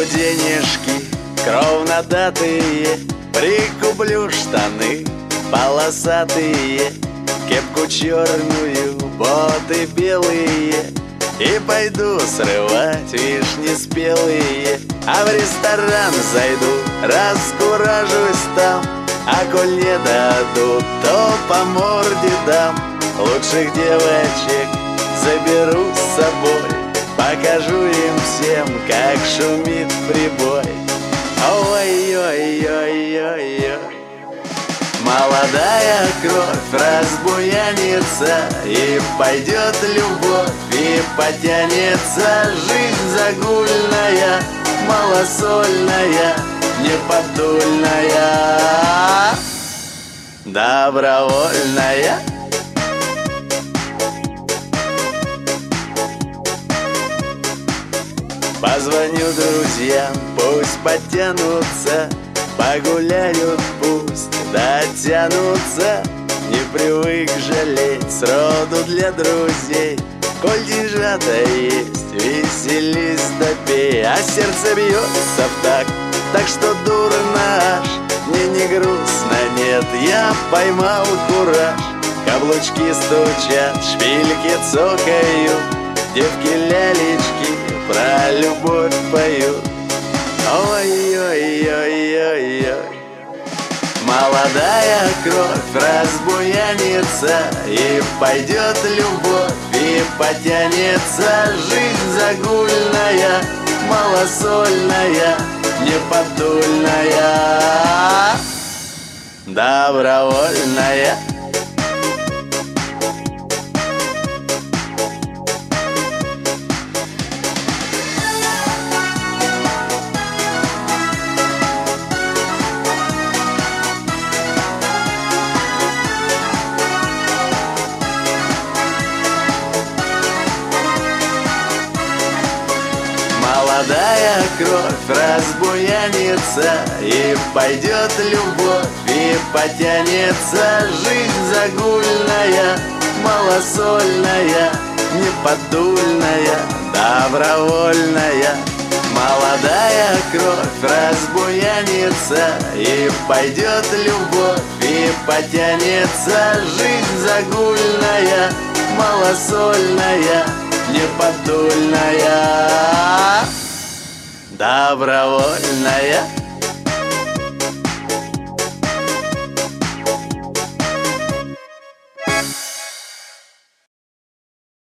денежки кровнодатые, прикуплю штаны полосатые, кепку черную, боты белые, и пойду срывать вишни спелые. А в ресторан зайду, раскуражусь там, а коль не дадут, то по морде дам. Лучших девочек заберу с собой, покажу им всем, как шумит прибой. Ой-ой-ой-ой-ой, молодая кровь разбуянится, и пойдет любовь, и потянется жизнь загульная, малосольная, неподдульная, добровольная. Позвоню друзьям, пусть подтянутся, погуляют, пусть дотянутся. Не привык жалеть сроду для друзей, коль деньжата есть, веселись да пей. А сердце бьется в такт, так что дурно аж, мне не грустно, нет, я поймал кураж. Каблучки стучат, шпильки цокают, девки-лялечки про любовь поют. Ой-ой-ой-ой-ой, молодая кровь разбуянится, и пойдет любовь, и потянется жизнь загульная, малосольная, неподдульная, добровольная. Молодая кровь разбуянится, и пойдет любовь, и потянется жизнь загульная, малосольная, неподдульная, добровольная. Молодая кровь разбуянится, и пойдет любовь, и потянется жизнь загульная, малосольная, неподдульная, добровольная.